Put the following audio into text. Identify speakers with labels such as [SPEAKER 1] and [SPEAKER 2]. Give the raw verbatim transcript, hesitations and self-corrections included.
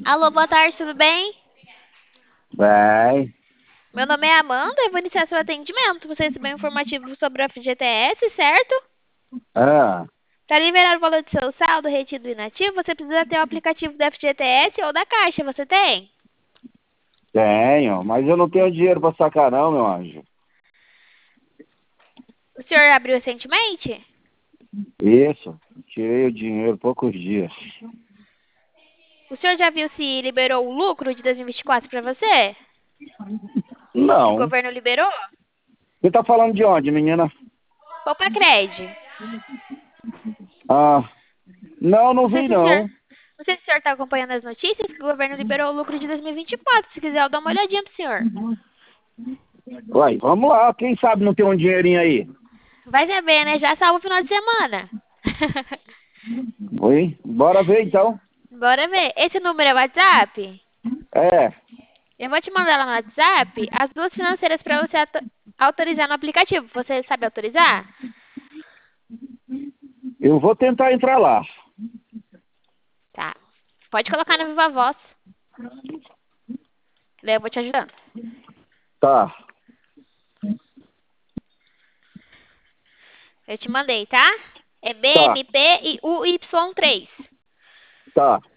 [SPEAKER 1] Alô, boa tarde, tudo bem?
[SPEAKER 2] Vai.
[SPEAKER 1] Meu nome é Amanda e vou iniciar seu atendimento. Você recebeu um informativo sobre o F G T S, certo?
[SPEAKER 2] Ah,
[SPEAKER 1] Para liberar o valor do seu saldo retido inativo, você precisa ter o aplicativo do F G T S ou da Caixa. Você tem?
[SPEAKER 2] tenho, mas eu não tenho dinheiro pra sacar não, meu anjo.
[SPEAKER 1] O senhor abriu recentemente?
[SPEAKER 2] Isso, tirei o dinheiro há poucos dias.
[SPEAKER 1] O senhor já viu se liberou o lucro de dois mil e vinte e quatro para você? Se o
[SPEAKER 2] Não.
[SPEAKER 1] governo liberou?
[SPEAKER 2] Você tá falando de onde, menina?
[SPEAKER 1] Poupa Cred.
[SPEAKER 2] Ah, não, não
[SPEAKER 1] Não sei
[SPEAKER 2] vi
[SPEAKER 1] se o senhor,
[SPEAKER 2] não.
[SPEAKER 1] não sei se o senhor está acompanhando as notícias que o governo liberou o lucro de dois mil e vinte e quatro. Se quiser, eu dou uma olhadinha pro senhor.
[SPEAKER 2] Uai, vamos lá, quem sabe não tem um dinheirinho aí?
[SPEAKER 1] Vai saber, né? Já salva o final de semana.
[SPEAKER 2] Oi, bora ver então.
[SPEAKER 1] Bora ver. Esse número é WhatsApp?
[SPEAKER 2] É,
[SPEAKER 1] Eu vou te mandar lá no WhatsApp as duas financeiras para você auto- autorizar no aplicativo. Você sabe autorizar?
[SPEAKER 2] eu vou tentar entrar lá.
[SPEAKER 1] Tá. Pode colocar no Viva Voz. Daí eu vou te ajudando.
[SPEAKER 2] Tá,
[SPEAKER 1] Eu te mandei, tá? É
[SPEAKER 2] tá,
[SPEAKER 1] B M P e U Y três.
[SPEAKER 2] tá.